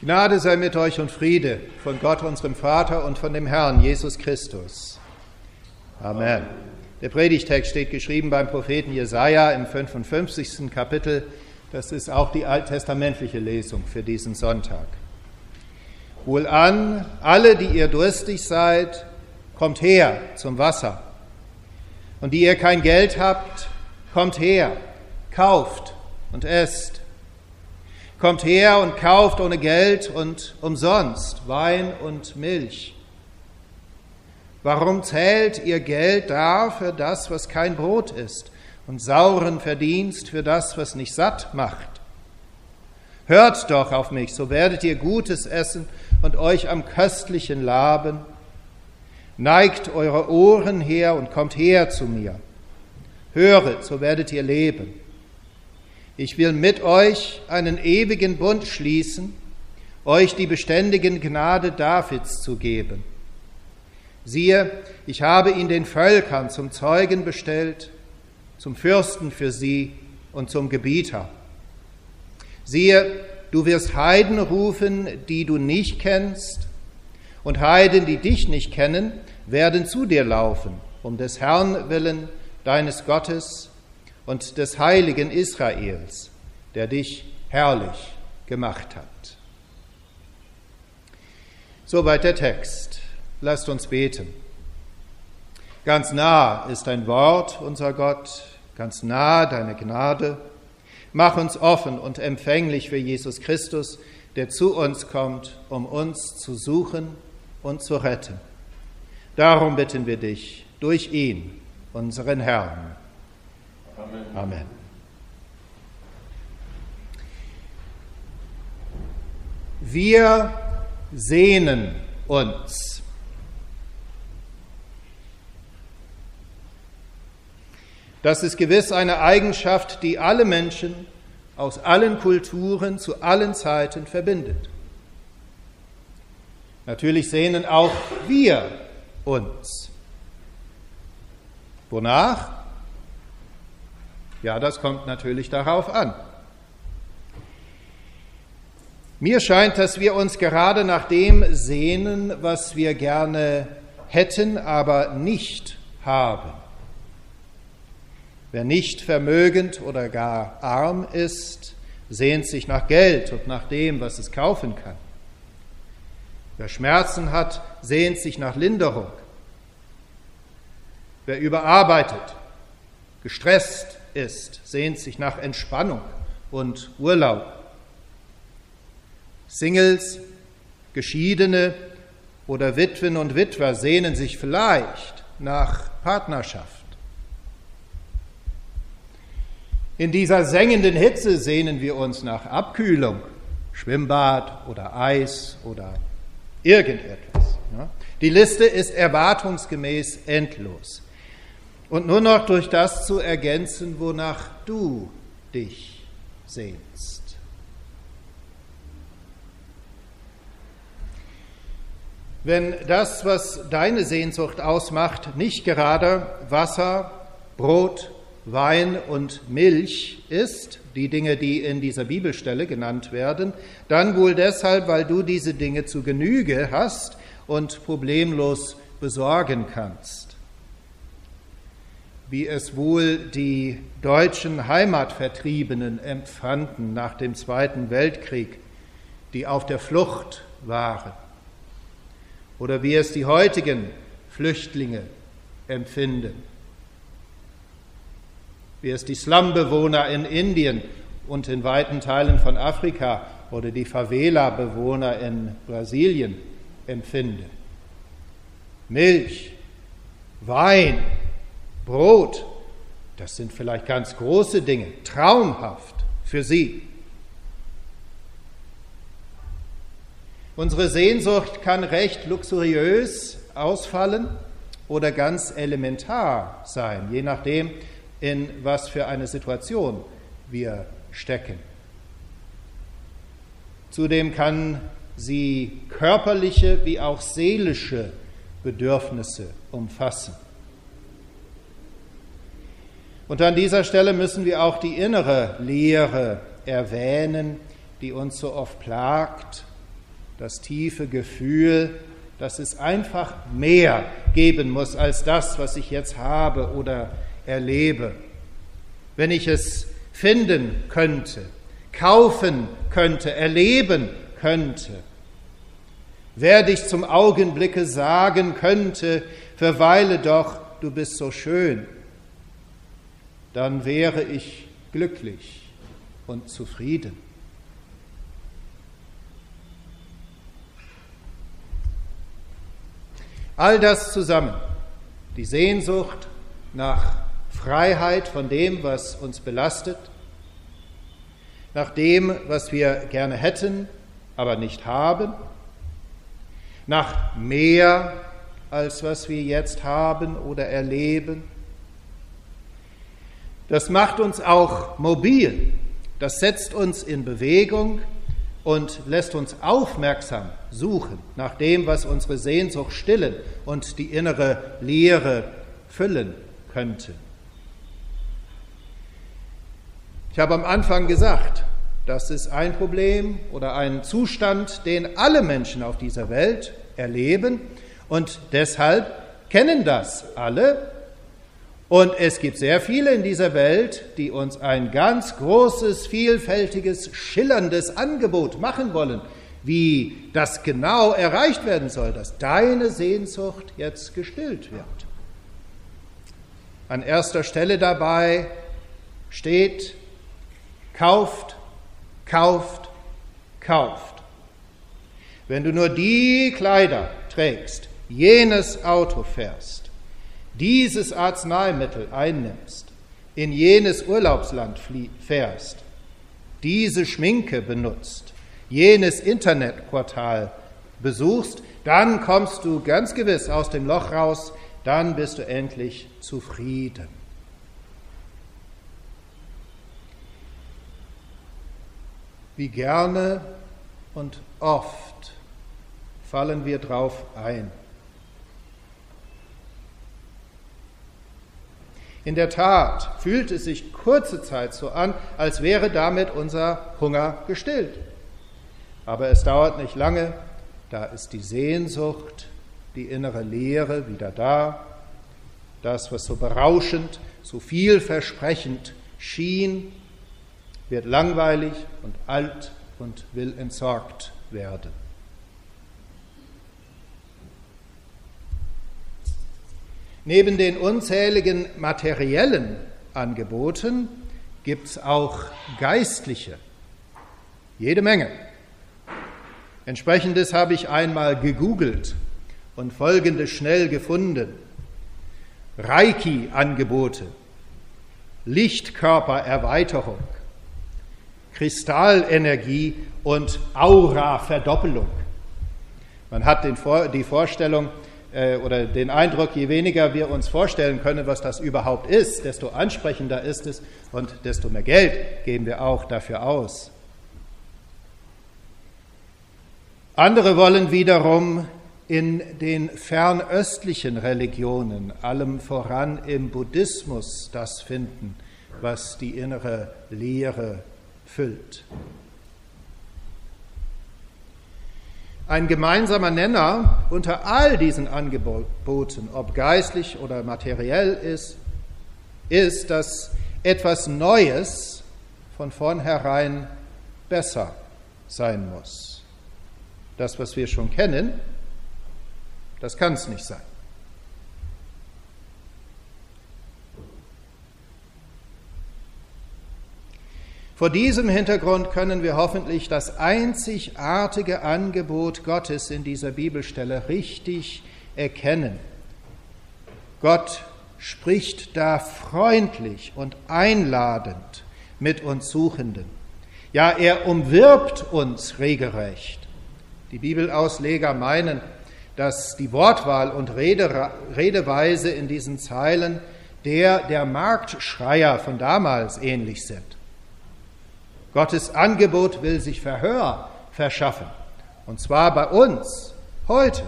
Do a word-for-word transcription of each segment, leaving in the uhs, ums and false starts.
Gnade sei mit euch und Friede von Gott, unserem Vater, und von dem Herrn Jesus Christus. Amen. Der Predigtext steht geschrieben beim Propheten Jesaja im fünfundfünfzigsten Kapitel. Das ist auch die alttestamentliche Lesung für diesen Sonntag. Wohlan, alle, die ihr durstig seid, kommt her zum Wasser. Und die ihr kein Geld habt, kommt her, kauft und esst. Kommt her und kauft ohne Geld und umsonst Wein und Milch. Warum zählt ihr Geld dar für das, was kein Brot ist, und sauren Verdienst für das, was nicht satt macht? Hört doch auf mich, so werdet ihr Gutes essen und euch am Köstlichen laben. Neigt eure Ohren her und kommt her zu mir. Höret, so werdet ihr leben. Ich will mit euch einen ewigen Bund schließen, euch die beständigen Gnade Davids zu geben. Siehe, ich habe ihn den Völkern zum Zeugen bestellt, zum Fürsten für sie und zum Gebieter. Siehe, du wirst Heiden rufen, die du nicht kennst, und Heiden, die dich nicht kennen, werden zu dir laufen, um des Herrn willen, deines Gottes und des Heiligen Israels, der dich herrlich gemacht hat. Soweit der Text. Lasst uns beten. Ganz nah ist dein Wort, unser Gott, ganz nah deine Gnade. Mach uns offen und empfänglich für Jesus Christus, der zu uns kommt, um uns zu suchen und zu retten. Darum bitten wir dich, durch ihn, unseren Herrn. Amen. Amen. Wir sehnen uns. Das ist gewiss eine Eigenschaft, die alle Menschen aus allen Kulturen zu allen Zeiten verbindet. Natürlich sehnen auch wir uns. Wonach? Ja, das kommt natürlich darauf an. Mir scheint, dass wir uns gerade nach dem sehnen, was wir gerne hätten, aber nicht haben. Wer nicht vermögend oder gar arm ist, sehnt sich nach Geld und nach dem, was es kaufen kann. Wer Schmerzen hat, sehnt sich nach Linderung. Wer überarbeitet, gestresst ist, sehnt sich nach Entspannung und Urlaub. Singles, Geschiedene oder Witwen und Witwer sehnen sich vielleicht nach Partnerschaft. In dieser sengenden Hitze sehnen wir uns nach Abkühlung, Schwimmbad oder Eis oder irgendetwas. Die Liste ist erwartungsgemäß endlos. Und nur noch durch das zu ergänzen, wonach du dich sehnst. Wenn das, was deine Sehnsucht ausmacht, nicht gerade Wasser, Brot, Wein und Milch ist, die Dinge, die in dieser Bibelstelle genannt werden, dann wohl deshalb, weil du diese Dinge zu Genüge hast und problemlos besorgen kannst. Wie es wohl die deutschen Heimatvertriebenen empfanden nach dem Zweiten Weltkrieg, die auf der Flucht waren. Oder wie es die heutigen Flüchtlinge empfinden. Wie es die Slumbewohner in Indien und in weiten Teilen von Afrika oder die Favela-Bewohner in Brasilien empfinden. Milch, Wein, Brot, das sind vielleicht ganz große Dinge, traumhaft für sie. Unsere Sehnsucht kann recht luxuriös ausfallen oder ganz elementar sein, je nachdem, in was für eine Situation wir stecken. Zudem kann sie körperliche wie auch seelische Bedürfnisse umfassen. Und an dieser Stelle müssen wir auch die innere Leere erwähnen, die uns so oft plagt das tiefe Gefühl, dass es einfach mehr geben muss als das, was ich jetzt habe oder erlebe. Wenn ich es finden könnte, kaufen könnte, erleben könnte, wer dich zum Augenblicke sagen könnte, verweile doch, du bist so schön, dann wäre ich glücklich und zufrieden. All das zusammen, die Sehnsucht nach Freiheit von dem, was uns belastet, nach dem, was wir gerne hätten, aber nicht haben, nach mehr als was wir jetzt haben oder erleben. Das macht uns auch mobil, das setzt uns in Bewegung und lässt uns aufmerksam suchen nach dem, was unsere Sehnsucht stillen und die innere Leere füllen könnte. Ich habe am Anfang gesagt, das ist ein Problem oder ein Zustand, den alle Menschen auf dieser Welt erleben und deshalb kennen das alle. Und es gibt sehr viele in dieser Welt, die uns ein ganz großes, vielfältiges, schillerndes Angebot machen wollen, wie das genau erreicht werden soll, dass deine Sehnsucht jetzt gestillt wird. An erster Stelle dabei steht, kauft, kauft, kauft. Wenn du nur die Kleider trägst, jenes Auto fährst, dieses Arzneimittel einnimmst, in jenes Urlaubsland fährst, diese Schminke benutzt, jenes Internetportal besuchst, dann kommst du ganz gewiss aus dem Loch raus, dann bist du endlich zufrieden. Wie gerne und oft fallen wir drauf ein. In der Tat fühlt es sich kurze Zeit so an, als wäre damit unser Hunger gestillt. Aber es dauert nicht lange, da ist die Sehnsucht, die innere Leere wieder da. Das, was so berauschend, so vielversprechend schien, wird langweilig und alt und will entsorgt werden. Neben den unzähligen materiellen Angeboten gibt es auch geistliche, jede Menge. Entsprechendes habe ich einmal gegoogelt und Folgendes schnell gefunden. Reiki-Angebote, Lichtkörpererweiterung, Kristallenergie und Aura-Verdoppelung. Man hat den Vor- die Vorstellung, oder den Eindruck, je weniger wir uns vorstellen können, was das überhaupt ist, desto ansprechender ist es und desto mehr Geld geben wir auch dafür aus. Andere wollen wiederum in den fernöstlichen Religionen, allem voran im Buddhismus, das finden, was die innere Leere füllt. Ein gemeinsamer Nenner unter all diesen Angeboten, ob geistlich oder materiell ist, ist, dass etwas Neues von vornherein besser sein muss. Das, was wir schon kennen, das kann es nicht sein. Vor diesem Hintergrund können wir hoffentlich das einzigartige Angebot Gottes in dieser Bibelstelle richtig erkennen. Gott spricht da freundlich und einladend mit uns Suchenden. Ja, er umwirbt uns regelrecht. Die Bibelausleger meinen, dass die Wortwahl und Rede, Redeweise in diesen Zeilen der der Marktschreier von damals ähnlich sind. Gottes Angebot will sich Verhör verschaffen, und zwar bei uns, heute.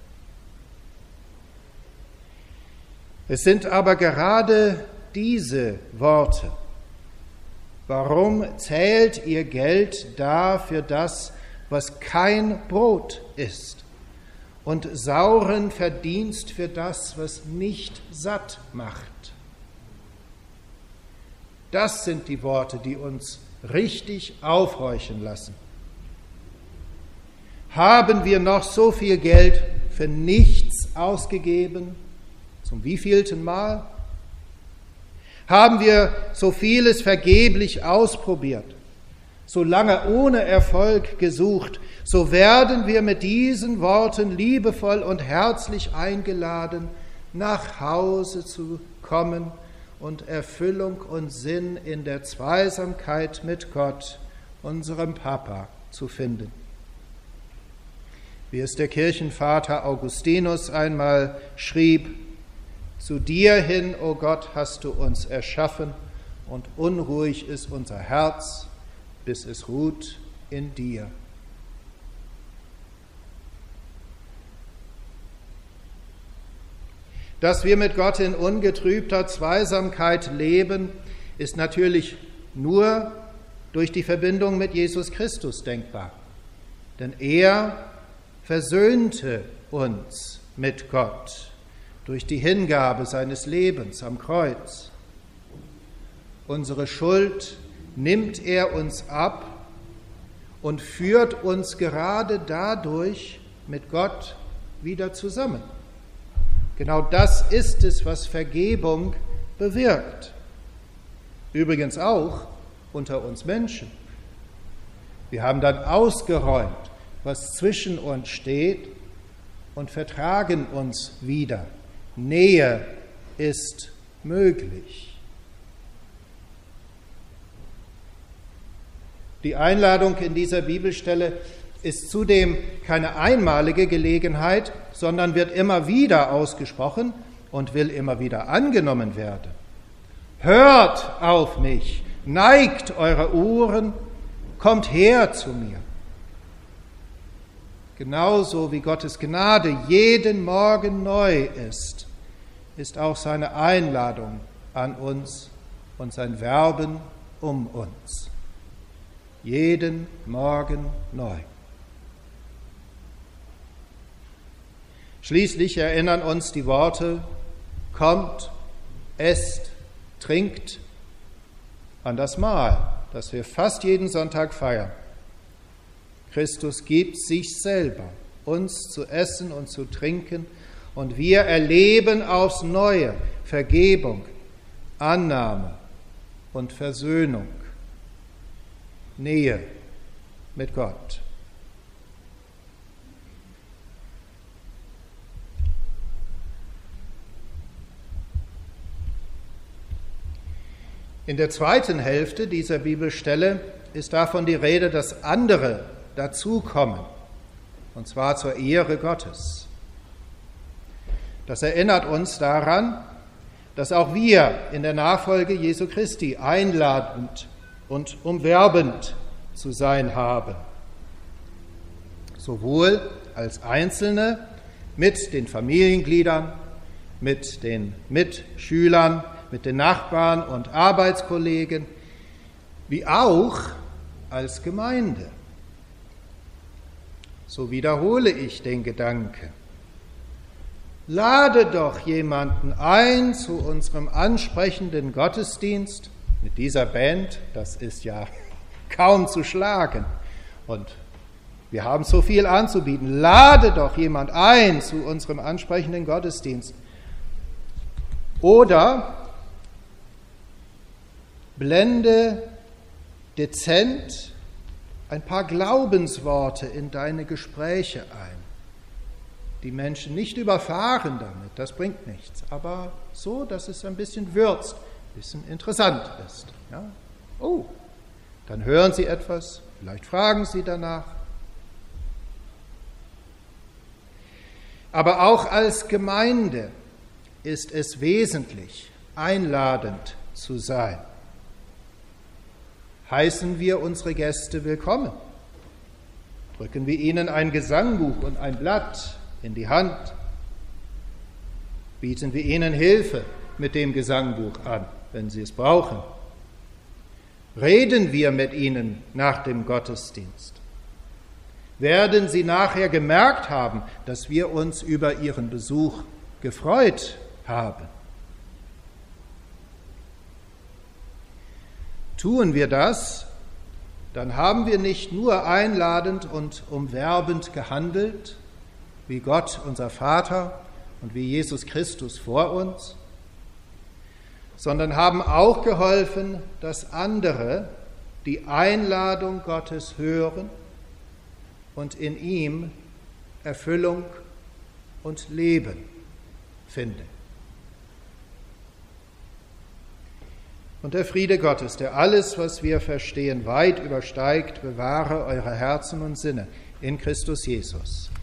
Es sind aber gerade diese Worte. Warum zählt ihr Geld da für das, was kein Brot ist, und sauren Verdienst für das, was nicht satt macht. Das sind die Worte, die uns richtig aufhorchen lassen. Haben wir noch so viel Geld für nichts ausgegeben? Zum wievielten Mal? Haben wir so vieles vergeblich ausprobiert, so lange ohne Erfolg gesucht, so werden wir mit diesen Worten liebevoll und herzlich eingeladen, nach Hause zu kommen und Erfüllung und Sinn in der Zweisamkeit mit Gott, unserem Papa, zu finden. Wie es der Kirchenvater Augustinus einmal schrieb: Zu dir hin, o Gott, hast du uns erschaffen, und unruhig ist unser Herz, bis es ruht in dir. Dass wir mit Gott in ungetrübter Zweisamkeit leben, ist natürlich nur durch die Verbindung mit Jesus Christus denkbar. Denn er versöhnte uns mit Gott durch die Hingabe seines Lebens am Kreuz. Unsere Schuld nimmt er uns ab und führt uns gerade dadurch mit Gott wieder zusammen. Genau das ist es, was Vergebung bewirkt. Übrigens auch unter uns Menschen. Wir haben dann ausgeräumt, was zwischen uns steht, und vertragen uns wieder. Nähe ist möglich. Die Einladung in dieser Bibelstelle ist zudem keine einmalige Gelegenheit, sondern wird immer wieder ausgesprochen und will immer wieder angenommen werden. Hört auf mich, neigt eure Ohren, kommt her zu mir. Genauso wie Gottes Gnade jeden Morgen neu ist, ist auch seine Einladung an uns und sein Werben um uns. Jeden Morgen neu. Schließlich erinnern uns die Worte: Kommt, esst, trinkt an das Mahl, das wir fast jeden Sonntag feiern. Christus gibt sich selber, uns zu essen und zu trinken, und wir erleben aufs Neue Vergebung, Annahme und Versöhnung, Nähe mit Gott. In der zweiten Hälfte dieser Bibelstelle ist davon die Rede, dass andere dazukommen, und zwar zur Ehre Gottes. Das erinnert uns daran, dass auch wir in der Nachfolge Jesu Christi einladend und umwerbend zu sein haben, sowohl als Einzelne mit den Familiengliedern, mit den Mitschülern, mit den Nachbarn und Arbeitskollegen, wie auch als Gemeinde. So wiederhole ich den Gedanke. Lade doch jemanden ein zu unserem ansprechenden Gottesdienst mit dieser Band, das ist ja kaum zu schlagen. Und wir haben so viel anzubieten. Lade doch jemand ein zu unserem ansprechenden Gottesdienst. Oder blende dezent ein paar Glaubensworte in deine Gespräche ein. Die Menschen nicht überfahren damit, das bringt nichts, aber so, dass es ein bisschen würzt, ein bisschen interessant ist. Ja? Oh, dann hören sie etwas, vielleicht fragen sie danach. Aber auch als Gemeinde ist es wesentlich, einladend zu sein. Heißen wir unsere Gäste willkommen? Drücken wir ihnen ein Gesangbuch und ein Blatt in die Hand? Bieten wir ihnen Hilfe mit dem Gesangbuch an, wenn sie es brauchen? Reden wir mit ihnen nach dem Gottesdienst? werden sie nachher gemerkt haben, dass wir uns über ihren Besuch gefreut haben. Tun wir das, dann haben wir nicht nur einladend und umwerbend gehandelt, wie Gott, unser Vater und wie Jesus Christus vor uns, sondern haben auch geholfen, dass andere die Einladung Gottes hören und in ihm Erfüllung und Leben finden. Und der Friede Gottes, der alles, was wir verstehen, weit übersteigt, bewahre eure Herzen und Sinne in Christus Jesus.